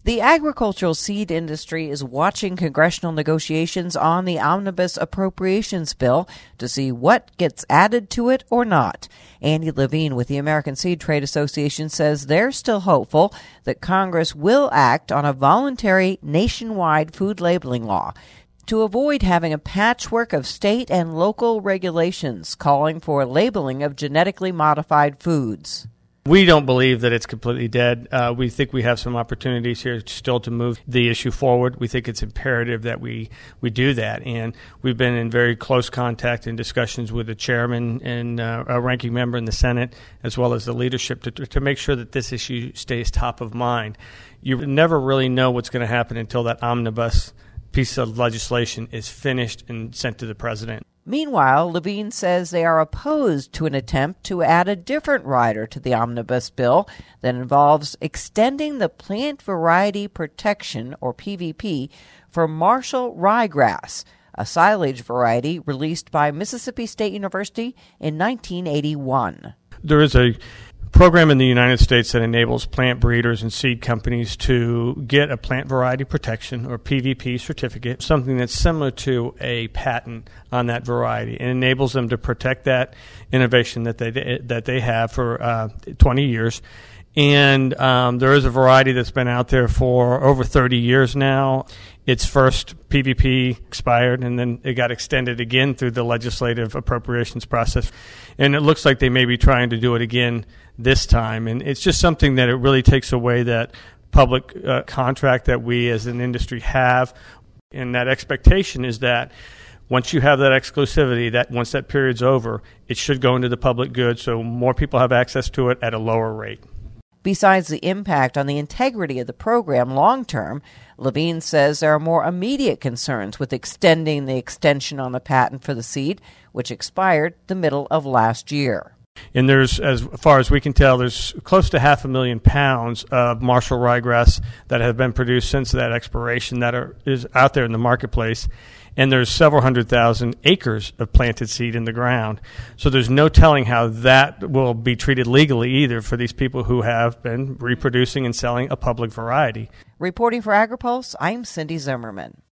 The agricultural seed industry is watching congressional negotiations on the omnibus appropriations bill to see what gets added to it or not. Andy Levine with the American Seed Trade Association says they're still hopeful that Congress will act on a voluntary nationwide food labeling law to avoid having a patchwork of state and local regulations calling for labeling of genetically modified foods. We don't believe that it's completely dead. We think we have some opportunities here still to move the issue forward. We think it's imperative that we do that. And we've been in very close contact and discussions with the chairman and a ranking member in the Senate, as well as the leadership, to make sure that this issue stays top of mind. You never really know what's going to happen until that omnibus piece of legislation is finished and sent to the president. Meanwhile, Levine says they are opposed to an attempt to add a different rider to the omnibus bill that involves extending the plant variety protection, or PVP, for Marshall ryegrass, a silage variety released by Mississippi State University in 1981. There is a program in the United States that enables plant breeders and seed companies to get a plant variety protection, or PVP certificate, something that's similar to a patent on that variety. It enables them to protect that innovation that they have for 20 years. And there is a variety that's been out there for over 30 years now. Its first PVP expired, and then it got extended again through the legislative appropriations process. And it looks like they may be trying to do it again this time. And it's just something that it really takes away that public contract that we as an industry have. And that expectation is that once you have that exclusivity, that once that period's over, it should go into the public good so more people have access to it at a lower rate. Besides the impact on the integrity of the program long-term, Levine says there are more immediate concerns with extending the extension on the patent for the seed, which expired the middle of last year. And there's, as far as we can tell, there's close to 500,000 pounds of Marshall ryegrass that have been produced since that expiration that is out there in the marketplace. And there's several 100,000 acres of planted seed in the ground. So there's no telling how that will be treated legally either for these people who have been reproducing and selling a public variety. Reporting for AgriPulse, I'm Cindy Zimmerman.